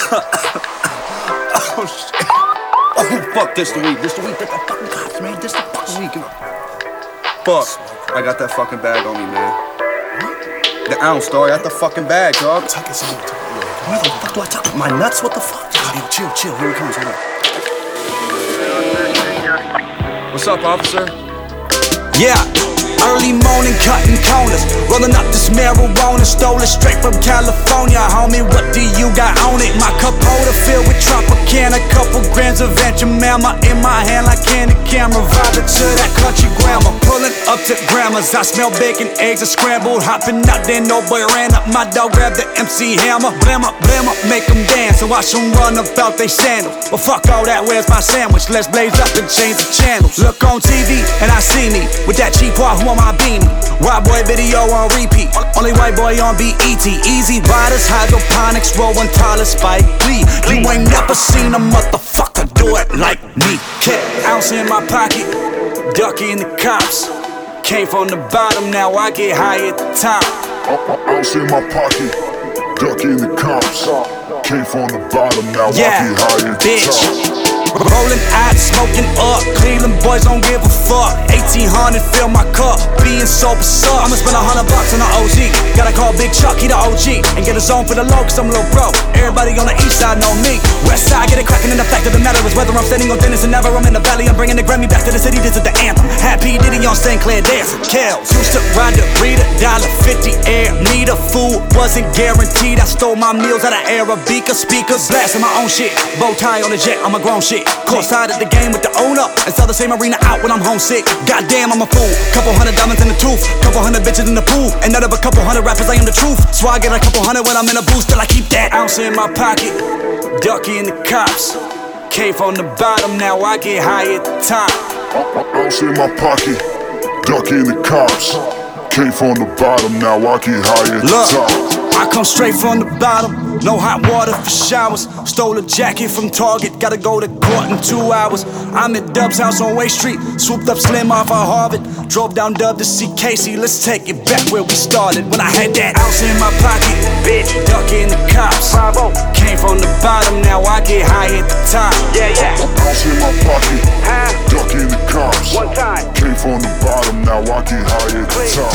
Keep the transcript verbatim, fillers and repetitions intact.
Oh shit. Oh fuck, this the week. This the week. This the fucking cops, man. This the fucking week. Fuck. I got that fucking bag on me, man. What? The ounce, dog. I got the fucking bag, dog. Tuck it, son. Where the fuck do I tuck it? My nuts? What the fuck? Yo, chill, chill. Here he comes. Hold up. What's up, officer? Yeah, early morning cutting corners, rolling up this marijuana, stole it straight from California. Homie, what do you got on it? My cup holder filled with Tropicana, couple grams of Venture Mama in my hand like candy camera, vibing to that country grammar. Pulling up to grandma's, I smell bacon, eggs are scrambled, hopping out there, no boy ran up. My dog grabbed the M C hammer, blam up, blam up, make them dance, and watch them run about they sandals. But fuck all that, where's my sandwich? Let's blaze up and change the channels. Look on T V and I see me with that cheap wahoo on my beanie. White boy video on repeat, only white boy on B E T. Easy riders, hydroponics, rolling taller Spike Lee. You ain't never seen a motherfucker do it like me. Cat ounce in my pocket, ducking the cops. Came from the bottom, now I get high at the top. Ounce in my pocket, ducking the cops. Came from the bottom, now yeah, I get high at the bitch. top. Rolling out, smoking up. Cleveland boys don't give a fuck. eighteen hundred, fill my cup. Being sober sucks. I'ma spend a hundred bucks on the O G. Gotta call Big Chuck, he the O G. And get a zone for the low, cause I'm a little broke. Everybody on the east side know me. West side, get it cracking, and the fact of the matter is whether I'm standing on Dennis and never I'm in the valley. I'm bringing the Grammy back to the city, this is the anthem. Happy Diddy on Saint Clair dancing. Kells used to ride the Rita, dollar fifty air. Need a food, wasn't guaranteed. I stole my meals out of Arabica speakers. Blasting my own shit. Bow tie on the jet, I'm a grown shit. Courtside at the game with the owner, and sell the same arena out when I'm homesick. Goddamn, I'm a fool. Couple hundred diamonds in the tooth, couple hundred bitches in the pool, and out of a couple hundred rappers, I am the truth. So I get a couple hundred when I'm in a booth, till I keep that ounce in my pocket. Ducking the cops. Came from the bottom, now I get high at the top. Ounce in my pocket, ducking the cops. Came from the bottom, now I get high at the Look, top. I come straight from the bottom, no hot water for showers. Stole a jacket from Target, gotta go to court in two hours. I'm at Dub's house on Way Street, swooped up Slim off of Harvard. Drove down Dub to see Casey, let's take it back where we started. When I had that ounce in my pocket, bitch, ducking the cops. Came from the bottom, now I get high at the top. Yeah, yeah. Ounce in my pocket, Huh? ducking the cops. One time. Came from the bottom, now I get high at the top.